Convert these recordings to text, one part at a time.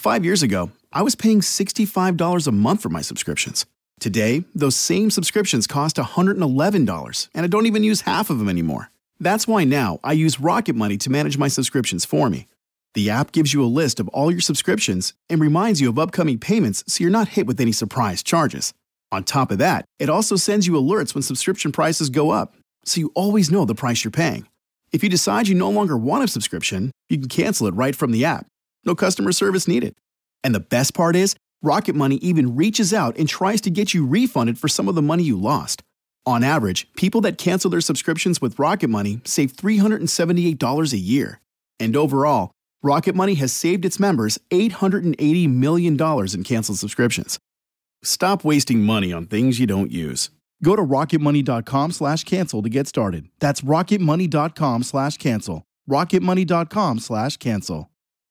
5 years ago, I was paying $65 a month for my subscriptions. Today, those same subscriptions cost $111, and I don't even use half of them anymore. That's why now I use Rocket Money to manage my subscriptions for me. The app gives you a list of all your subscriptions and reminds you of upcoming payments so you're not hit with any surprise charges. On top of that, it also sends you alerts when subscription prices go up, so you always know the price you're paying. If you decide you no longer want a subscription, you can cancel it right from the app. No customer service needed. And the best part is, Rocket Money even reaches out and tries to get you refunded for some of the money you lost. On average, people that cancel their subscriptions with Rocket Money save $378 a year. And overall, Rocket Money has saved its members $880 million in canceled subscriptions. Stop wasting money on things you don't use. Go to rocketmoney.com/cancel to get started. That's rocketmoney.com/cancel. rocketmoney.com/cancel.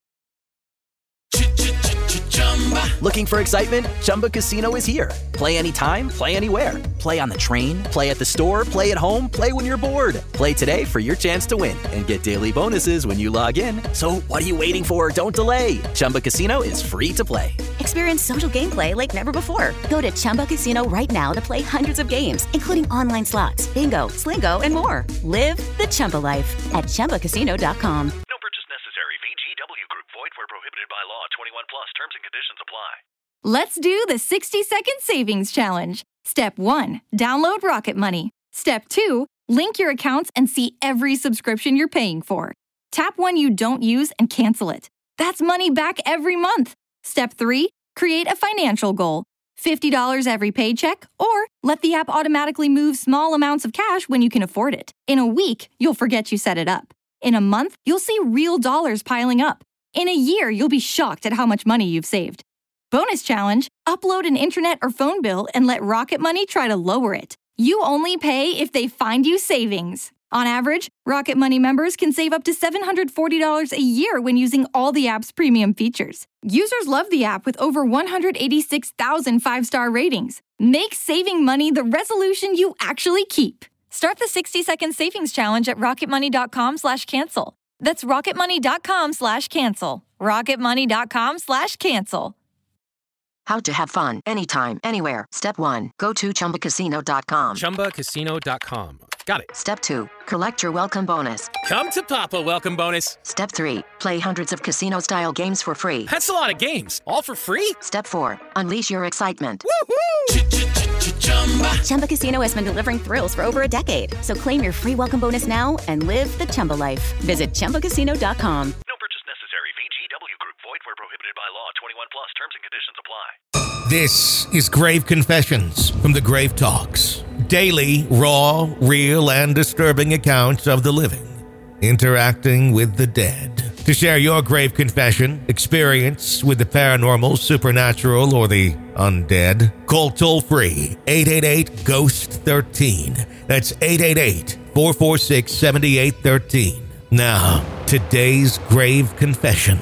Looking for excitement? Chumba Casino is here. Play anytime, play anywhere. Play on the train, play at the store, play at home, play when you're bored. Play today for your chance to win and get daily bonuses when you log in. So what are you waiting for? Don't delay. Chumba Casino is free to play. Experience social gameplay like never before. Go to Chumba Casino right now to play hundreds of games, including online slots, bingo, Slingo, and more. Live the Chumba life at ChumbaCasino.com. No purchase necessary. VGW Group. Void where prohibited by law. 21 plus. Terms and conditions apply. Let's do the 60-second savings challenge. Step 1, download Rocket Money. Step 2, link your accounts and see every subscription you're paying for. Tap one you don't use and cancel it. That's money back every month. Step 3, create a financial goal. $50 every paycheck, or let the app automatically move small amounts of cash when you can afford it. In a week, you'll forget you set it up. In a month, you'll see real dollars piling up. In a year, you'll be shocked at how much money you've saved. Bonus challenge, upload an internet or phone bill and let Rocket Money try to lower it. You only pay if they find you savings. On average, Rocket Money members can save up to $740 a year when using all the app's premium features. Users love the app with over 186,000 five-star ratings. Make saving money the resolution you actually keep. Start the 60-second savings challenge at rocketmoney.com/cancel. That's rocketmoney.com/cancel. rocketmoney.com/cancel. How to have fun anytime, anywhere. Step 1. Go to ChumbaCasino.com. ChumbaCasino.com. Got it. Step 2. Collect your welcome bonus. Come to Papa welcome bonus. Step 3. Play hundreds of casino-style games for free. That's a lot of games. All for free? Step 4. Unleash your excitement. Woohoo! Chumba Casino has been delivering thrills for over a decade. So claim your free welcome bonus now and live the Chumba life. Visit ChumbaCasino.com. No purchase necessary. VGW Group. Void where prohibited by law. 21 plus. Terms and conditions apply. This is Grave Confessions from the Grave Talks. Daily, raw, real, and disturbing accounts of the living interacting with the dead. To share your grave confession, experience with the paranormal, supernatural, or the undead, call toll-free 888-GHOST-13. That's 888-446-7813. Now, today's grave confession.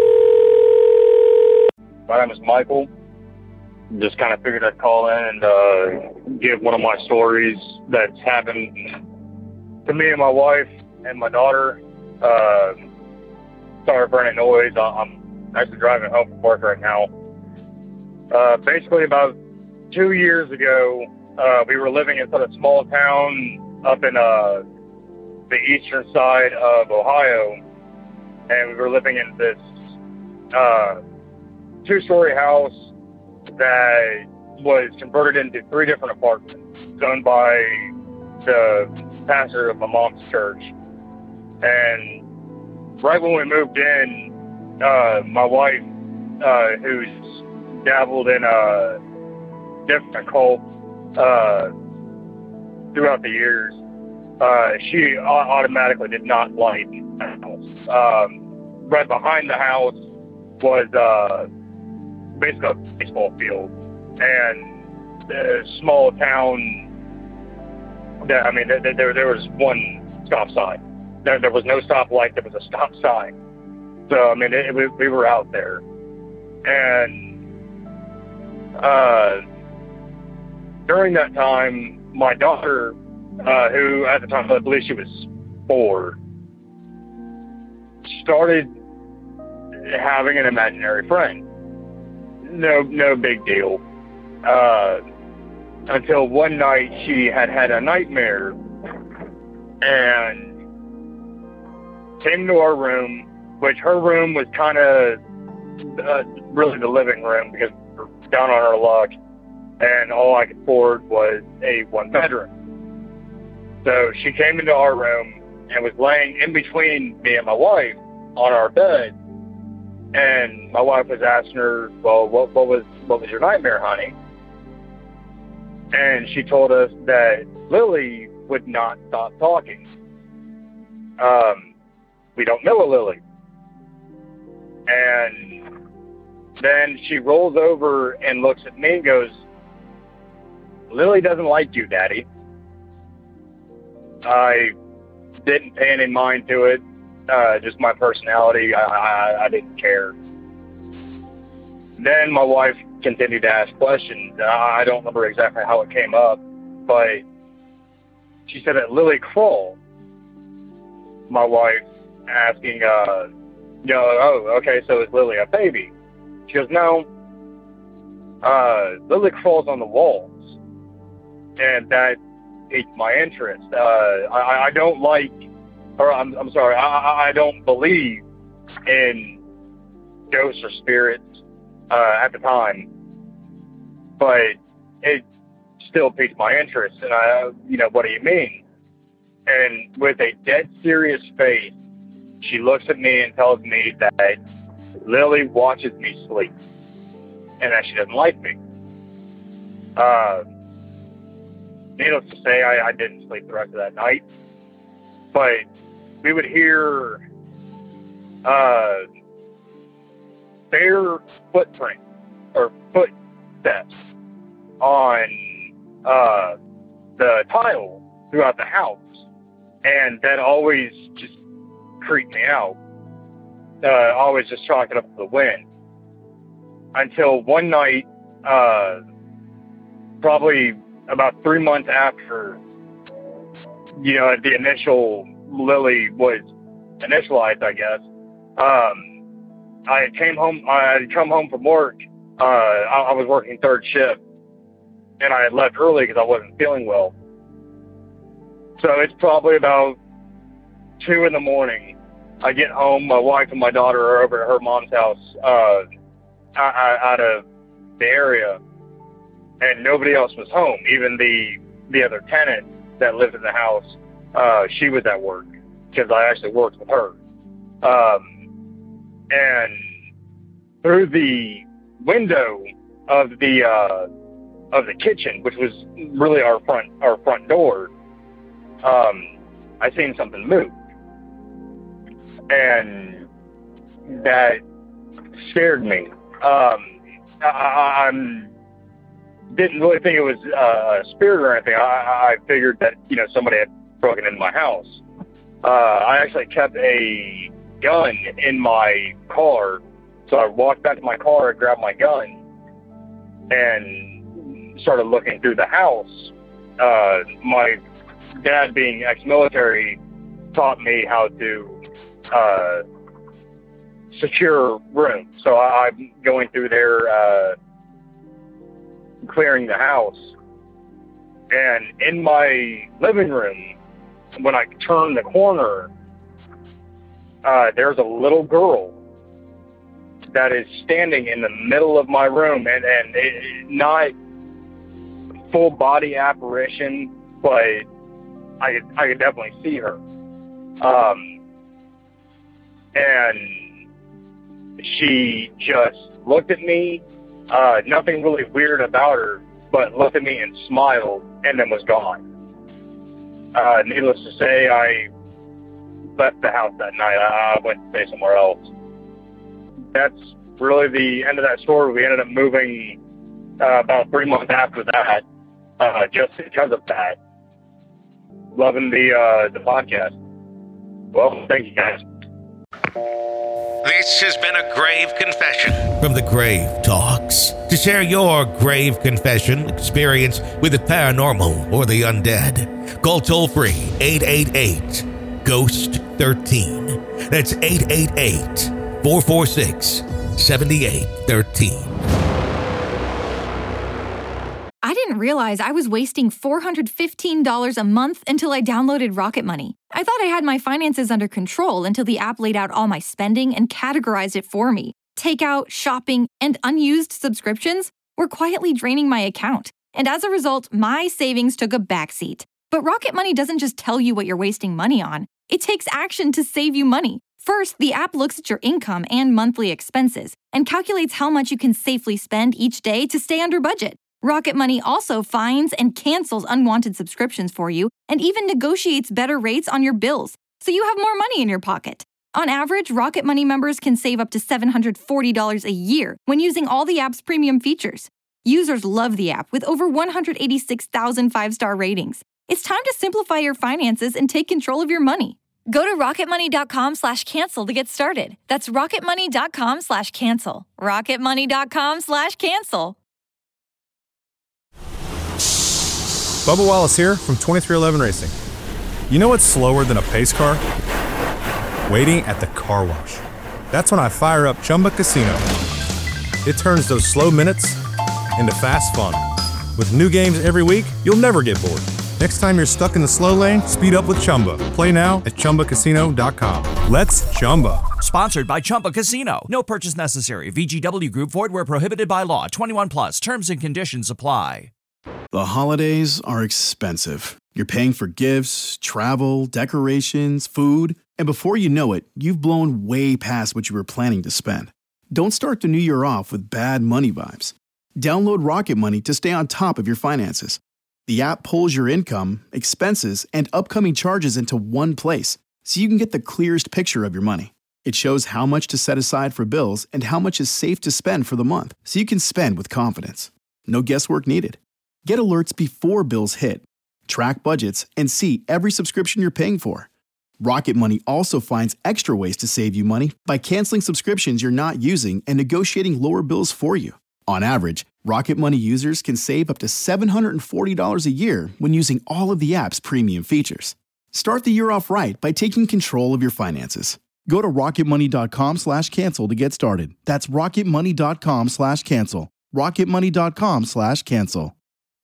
My name is Michael. Just kind of figured I'd call in and give one of my stories that's happened to me and my wife and my daughter. Sorry for any noise. I'm actually driving home from work right now. Basically, about 2 years ago, we were living in a small town up in the eastern side of Ohio, and we were living in this two-story house that was converted into 3 different apartments owned by the pastor of my mom's church. And right when we moved in, my wife, who's dabbled in different cults throughout the years, she automatically did not like the house. Right behind the house was basically a baseball field, and a small town. There was one stop sign. There was no stoplight. There was a stop sign. So we were out there, and during that time, my daughter, who at the time I believe she was 4, started having an imaginary friend. No big deal. Until one night she had a nightmare and came to our room, which her room was kind of really the living room because we were down on our luck, and all I could afford was a one-bedroom. So she came into our room and was laying in between me and my wife on our bed, and my wife was asking her, well, what was your nightmare, honey? And she told us that Lily would not stop talking. We don't know a Lily. And then she rolls over and looks at me and goes, Lily doesn't like you, Daddy. I didn't pay any mind to it. Just my personality. I didn't care. Then my wife continued to ask questions. I don't remember exactly how it came up, but she said that Lily crawled. My wife asking, oh, okay, so is Lily a baby? She goes, no. Lily crawls on the walls, and that piqued my interest. I don't like, or I'm sorry, I don't believe in ghosts or spirits at the time, but it still piqued my interest. And what do you mean? And with a dead serious face, she looks at me and tells me that Lily watches me sleep and that she doesn't like me. Needless to say, I didn't sleep the rest of that night, but we would hear bare footprints or footsteps on the tile throughout the house, and that always just creeped me out. Always just chalk it up to the wind. Until one night, probably about 3 months after, the initial Lily was initialized, I guess, I had come home from work. I was working third shift, and I had left early because I wasn't feeling well. So it's probably about 2 a.m. I get home. My wife and my daughter are over at her mom's house out of the area, and nobody else was home. Even the other tenant that lived in the house, she was at work because I actually worked with her. And through the window of the kitchen, which was really our front door, I seen something move, and that scared me. I didn't really think it was a spirit or anything. I figured that somebody had broken into my house. I actually kept a gun in my car, so I walked back to my car and grabbed my gun and started looking through the house. My dad, being ex-military, taught me how to secure rooms. So I'm going through there, clearing the house. And in my living room, when I turn the corner, there's a little girl that is standing in the middle of my room, and it, not full body apparition, but I could definitely see her. And she just looked at me, nothing really weird about her, but looked at me and smiled and then was gone. Needless to say, I left the house that night. I went to stay somewhere else. That's really the end of that story. We ended up moving about 3 months after that, just because of that. Loving the podcast. Well, thank you guys. This has been a grave confession from the Grave Talks. To share your grave confession experience with the paranormal or the undead, call toll-free 888-GHOST-13. That's 888 446-7813. I didn't realize I was wasting $415 a month until I downloaded Rocket Money. I thought I had my finances under control until the app laid out all my spending and categorized it for me. Takeout, shopping, and unused subscriptions were quietly draining my account. And as a result, my savings took a backseat. But Rocket Money doesn't just tell you what you're wasting money on. It takes action to save you money. First, the app looks at your income and monthly expenses and calculates how much you can safely spend each day to stay under budget. Rocket Money also finds and cancels unwanted subscriptions for you and even negotiates better rates on your bills, so you have more money in your pocket. On average, Rocket Money members can save up to $740 a year when using all the app's premium features. Users love the app with over 186,000 five-star ratings. It's time to simplify your finances and take control of your money. Go to rocketmoney.com/cancel to get started. That's rocketmoney.com/cancel. rocketmoney.com/cancel. Bubba Wallace here from 2311 Racing. You know what's slower than a pace car? Waiting at the car wash. That's when I fire up Chumba Casino. It turns those slow minutes into fast fun. With new games every week, you'll never get bored. Next time you're stuck in the slow lane, speed up with Chumba. Play now at ChumbaCasino.com. Let's Chumba. Sponsored by Chumba Casino. No purchase necessary. VGW Group. Void where prohibited by law. 21 plus. Terms and conditions apply. The holidays are expensive. You're paying for gifts, travel, decorations, food, and before you know it, you've blown way past what you were planning to spend. Don't start the new year off with bad money vibes. Download Rocket Money to stay on top of your finances. The app pulls your income, expenses, and upcoming charges into one place, so you can get the clearest picture of your money. It shows how much to set aside for bills and how much is safe to spend for the month, so you can spend with confidence. No guesswork needed. Get alerts before bills hit, track budgets, and see every subscription you're paying for. Rocket Money also finds extra ways to save you money by canceling subscriptions you're not using and negotiating lower bills for you. On average, Rocket Money users can save up to $740 a year when using all of the app's premium features. Start the year off right by taking control of your finances. Go to rocketmoney.com/cancel to get started. That's rocketmoney.com/cancel. rocketmoney.com/cancel.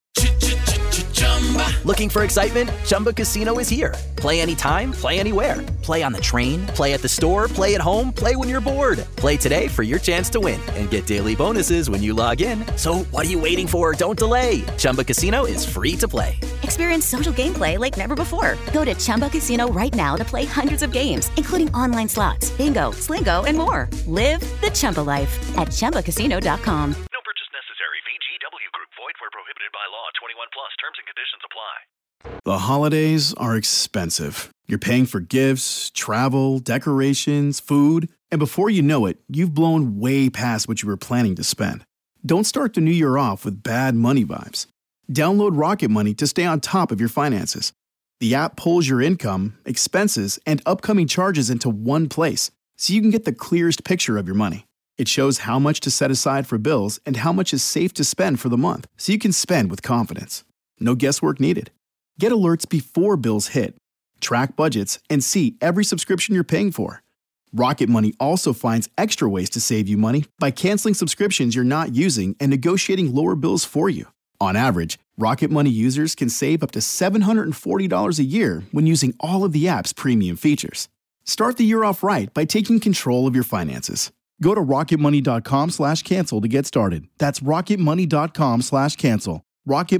Looking for excitement? Chumba Casino is here. Play anytime, play anywhere. Play on the train, play at the store, play at home, play when you're bored. Play today for your chance to win and get daily bonuses when you log in. So what are you waiting for? Don't delay. Chumba Casino is free to play. Experience social gameplay like never before. Go to Chumba Casino right now to play hundreds of games, including online slots, bingo, Slingo, and more. Live the Chumba life at ChumbaCasino.com. No purchase necessary. VGW Group. Void where prohibited by law. 21 plus. Terms and conditions apply. The holidays are expensive. You're paying for gifts, travel, decorations, food, and before you know it, you've blown way past what you were planning to spend. Don't start the new year off with bad money vibes. Download Rocket Money to stay on top of your finances. The app pulls your income, expenses, and upcoming charges into one place, so you can get the clearest picture of your money. It shows how much to set aside for bills and how much is safe to spend for the month, so you can spend with confidence. No guesswork needed. Get alerts before bills hit, track budgets, and see every subscription you're paying for. Rocket Money also finds extra ways to save you money by canceling subscriptions you're not using and negotiating lower bills for you. On average, Rocket Money users can save up to $740 a year when using all of the app's premium features. Start the year off right by taking control of your finances. Go to rocketmoney.com/cancel to get started. That's rocketmoney.com/cancel.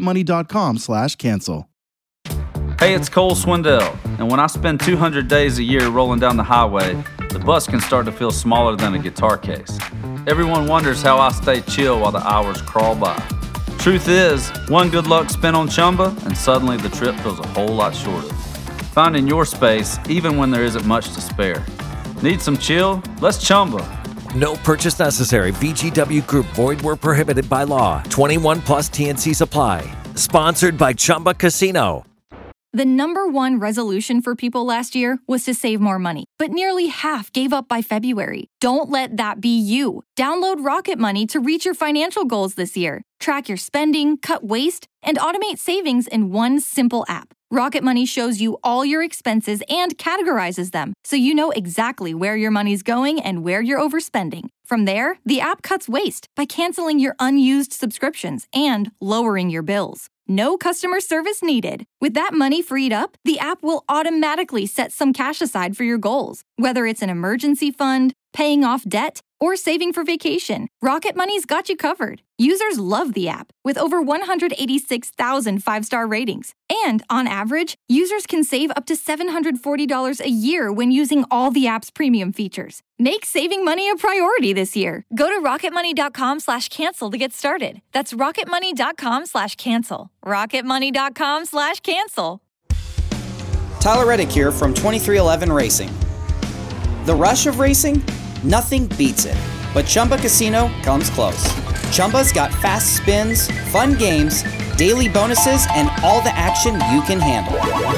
rocketmoney.com/cancel. Hey, it's Cole Swindell, and when I spend 200 days a year rolling down the highway, the bus can start to feel smaller than a guitar case. Everyone wonders how I stay chill while the hours crawl by. Truth is, one good luck spin on Chumba, and suddenly the trip feels a whole lot shorter. Finding your space, even when there isn't much to spare. Need some chill? Let's Chumba. No purchase necessary. VGW Group. Void where prohibited by law. 21 plus TNCs apply. Sponsored by Chumba Casino. The number one resolution for people last year was to save more money, but nearly half gave up by February. Don't let that be you. Download Rocket Money to reach your financial goals this year. Track your spending, cut waste, and automate savings in one simple app. Rocket Money shows you all your expenses and categorizes them, so you know exactly where your money's going and where you're overspending. From there, the app cuts waste by canceling your unused subscriptions and lowering your bills. No customer service needed. With that money freed up, the app will automatically set some cash aside for your goals, whether it's an emergency fund, paying off debt, or saving for vacation. Rocket Money's got you covered. Users love the app, with over 186,000 five-star ratings. And on average, users can save up to $740 a year when using all the app's premium features. Make saving money a priority this year. Go to rocketmoney.com/cancel to get started. That's rocketmoney.com/cancel. rocketmoney.com/cancel. Tyler Reddick here from 2311 Racing. The rush of racing? Nothing beats it, but Chumba Casino comes close. Chumba's got fast spins, fun games, daily bonuses, and all the action you can handle.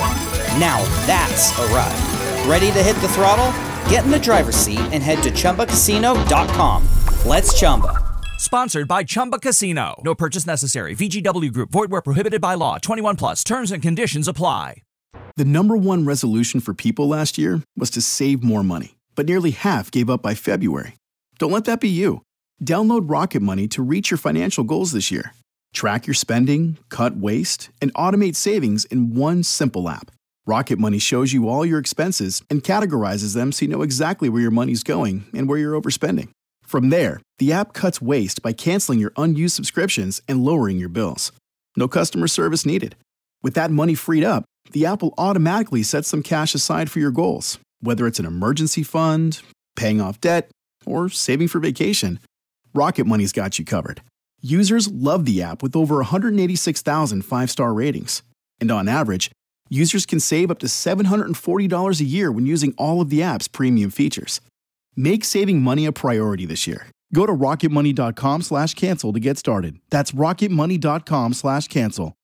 Now that's a ride. Ready to hit the throttle? Get in the driver's seat and head to ChumbaCasino.com. Let's Chumba. Sponsored by Chumba Casino. No purchase necessary. VGW Group. Void where prohibited by law. 21 plus. Terms and conditions apply. The number one resolution for people last year was to save more money, but nearly half gave up by February. Don't let that be you. Download Rocket Money to reach your financial goals this year. Track your spending, cut waste, and automate savings in one simple app. Rocket Money shows you all your expenses and categorizes them so you know exactly where your money's going and where you're overspending. From there, the app cuts waste by canceling your unused subscriptions and lowering your bills. No customer service needed. With that money freed up, the app will automatically set some cash aside for your goals, whether it's an emergency fund, paying off debt, or saving for vacation. Rocket Money's got you covered. Users love the app with over 186,000 five-star ratings. And on average, users can save up to $740 a year when using all of the app's premium features. Make saving money a priority this year. Go to rocketmoney.com/cancel to get started. That's rocketmoney.com/cancel.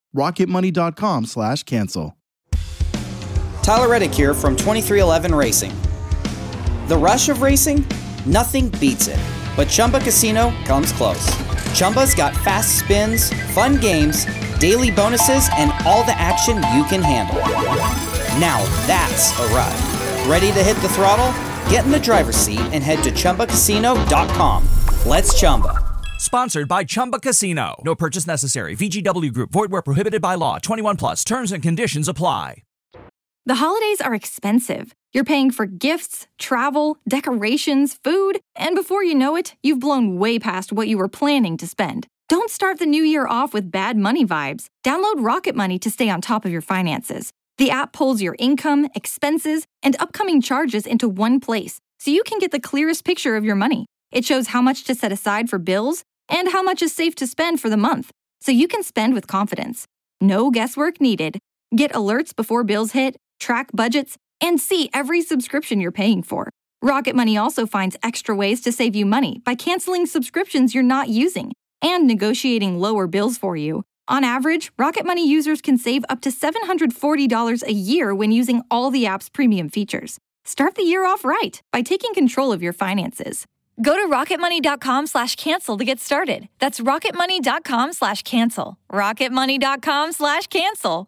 rocketmoney.com/cancel. Tyler Reddick here from 2311 Racing. The rush of racing? Nothing beats it, but Chumba Casino comes close. Chumba's got fast spins, fun games, daily bonuses, and all the action you can handle. Now that's a ride. Ready to hit the throttle? Get in the driver's seat and head to ChumbaCasino.com. Let's Chumba. Sponsored by Chumba Casino. No purchase necessary. VGW Group. Void where prohibited by law. 21 plus. Terms and conditions apply. The holidays are expensive. You're paying for gifts, travel, decorations, food, and before you know it, you've blown way past what you were planning to spend. Don't start the new year off with bad money vibes. Download Rocket Money to stay on top of your finances. The app pulls your income, expenses, and upcoming charges into one place, so you can get the clearest picture of your money. It shows how much to set aside for bills and how much is safe to spend for the month, so you can spend with confidence. No guesswork needed. Get alerts before bills hit, track budgets, and see every subscription you're paying for. Rocket Money also finds extra ways to save you money by canceling subscriptions you're not using and negotiating lower bills for you. On average, Rocket Money users can save up to $740 a year when using all the app's premium features. Start the year off right by taking control of your finances. Go to rocketmoney.com/cancel to get started. That's rocketmoney.com/cancel. rocketmoney.com/cancel.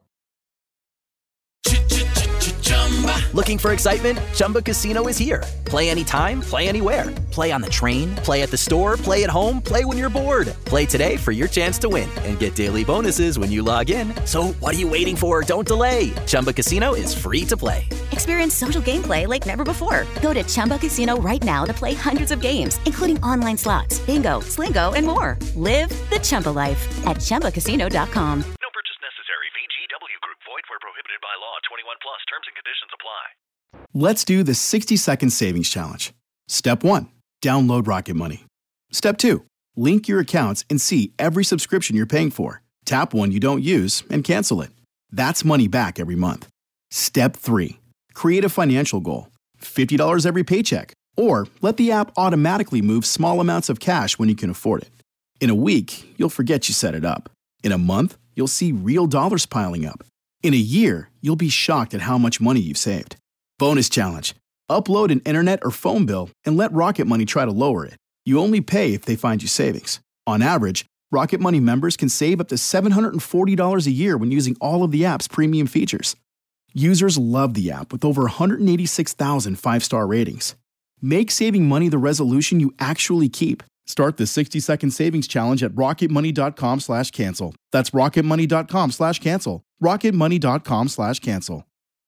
Looking for excitement? Chumba Casino is here. Play anytime, play anywhere. Play on the train, play at the store, play at home, play when you're bored. Play today for your chance to win and get daily bonuses when you log in. So what are you waiting for? Don't delay. Chumba Casino is free to play. Experience social gameplay like never before. Go to Chumba Casino right now to play hundreds of games, including online slots, bingo, Slingo, and more. Live the Chumba life at ChumbaCasino.com. No purchase necessary. VGW Group. Void where prohibited by law. 21 plus. Terms and conditions apply. Let's do the 60-second savings challenge. Step 1, download Rocket Money. Step 2, link your accounts and see every subscription you're paying for. Tap one you don't use and cancel it. That's money back every month. Step 3, create a financial goal. $50 every paycheck. Or let the app automatically move small amounts of cash when you can afford it. In a week, you'll forget you set it up. In a month, you'll see real dollars piling up. In a year, you'll be shocked at how much money you've saved. Bonus challenge. Upload an internet or phone bill and let Rocket Money try to lower it. You only pay if they find you savings. On average, Rocket Money members can save up to $740 a year when using all of the app's premium features. Users love the app with over 186,000 five-star ratings. Make saving money the resolution you actually keep. Start the 60-second savings challenge at rocketmoney.com/cancel. That's rocketmoney.com/cancel. rocketmoney.com/cancel.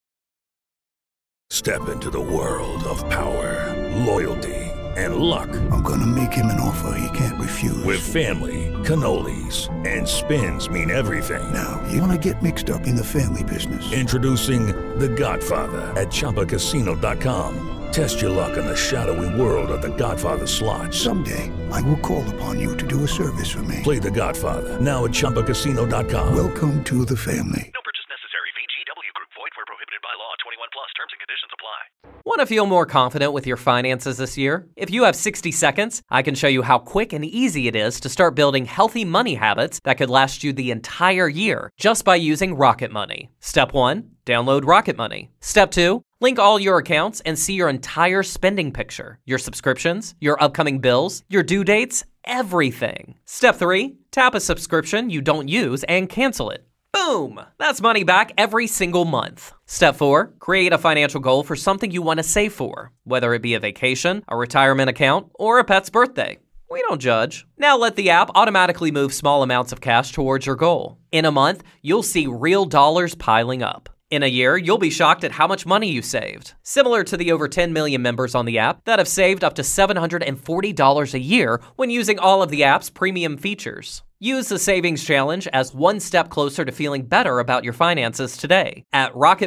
Step into the world of power, loyalty, and luck. I'm gonna make him an offer he can't refuse. With family, cannolis, and spins mean everything. Now, you wanna get mixed up in the family business. Introducing The Godfather at ChumbaCasino.com. Test your luck in the shadowy world of The Godfather slot. Someday, I will call upon you to do a service for me. Play The Godfather now at ChumbaCasino.com. Welcome to the family. No purchase necessary. VGW Group. Void where prohibited by law. 21 plus. Terms and conditions apply. Want to feel more confident with your finances this year? If you have 60 seconds, I can show you how quick and easy it is to start building healthy money habits that could last you the entire year just by using Rocket Money. Step 1, download Rocket Money. Step 2, link all your accounts and see your entire spending picture, your subscriptions, your upcoming bills, your due dates, everything. Step 3, tap a subscription you don't use and cancel it. Boom! That's money back every single month. Step 4, create a financial goal for something you want to save for, whether it be a vacation, a retirement account, or a pet's birthday. We don't judge. Now let the app automatically move small amounts of cash towards your goal. In a month, you'll see real dollars piling up. In a year, you'll be shocked at how much money you saved. Similar to the over 10 million members on the app that have saved up to $740 a year when using all of the app's premium features. Use the Savings Challenge as one step closer to feeling better about your finances today at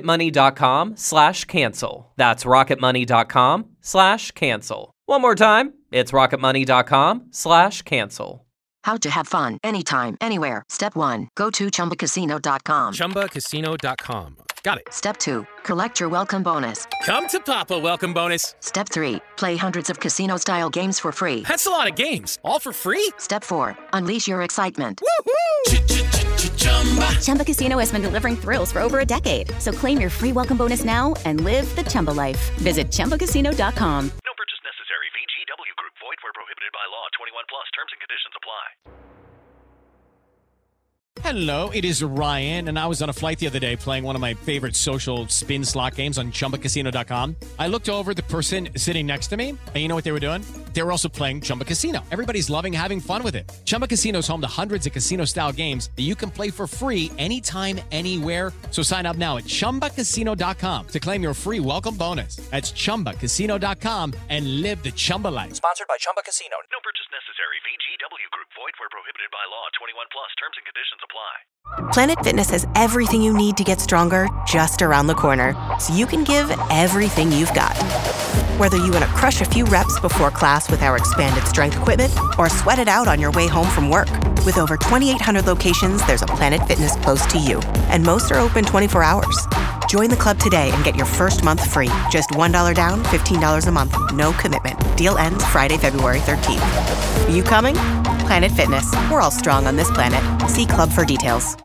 rocketmoney.com/cancel. That's rocketmoney.com/cancel. One more time, it's rocketmoney.com/cancel. How to have fun anytime, anywhere. Step 1, go to ChumbaCasino.com. ChumbaCasino.com. Got it. Step 2, collect your welcome bonus. Come to Papa Welcome Bonus. Step 3, play hundreds of casino-style games for free. That's a lot of games, all for free? Step 4, unleash your excitement. Woohoo! Chumba Casino has been delivering thrills for over a decade. So claim your free welcome bonus now and live the Chumba life. Visit ChumbaCasino.com. No purchase necessary. VGW Group. Void where prohibited by law. 21 plus. Terms and conditions apply. Hello, it is Ryan, and I was on a flight the other day playing one of my favorite social spin slot games on ChumbaCasino.com. I looked over at the person sitting next to me, and you know what they were doing? They were also playing Chumba Casino. Everybody's loving having fun with it. Chumba Casino is home to hundreds of casino-style games that you can play for free anytime, anywhere. So sign up now at ChumbaCasino.com to claim your free welcome bonus. That's ChumbaCasino.com and live the Chumba life. Sponsored by Chumba Casino. No purchase necessary. VGW Group. Void where prohibited by law. 21 plus. Terms and conditions apply. Planet Fitness has everything you need to get stronger just around the corner, so you can give everything you've got. Whether you want to crush a few reps before class with our expanded strength equipment or sweat it out on your way home from work. With over 2,800 locations, there's a Planet Fitness close to you, and most are open 24 hours. Join the club today and get your first month free. Just $1 down, $15 a month. No commitment. Deal ends Friday, February 13th. You coming? Planet Fitness. We're all strong on this planet. See club for details.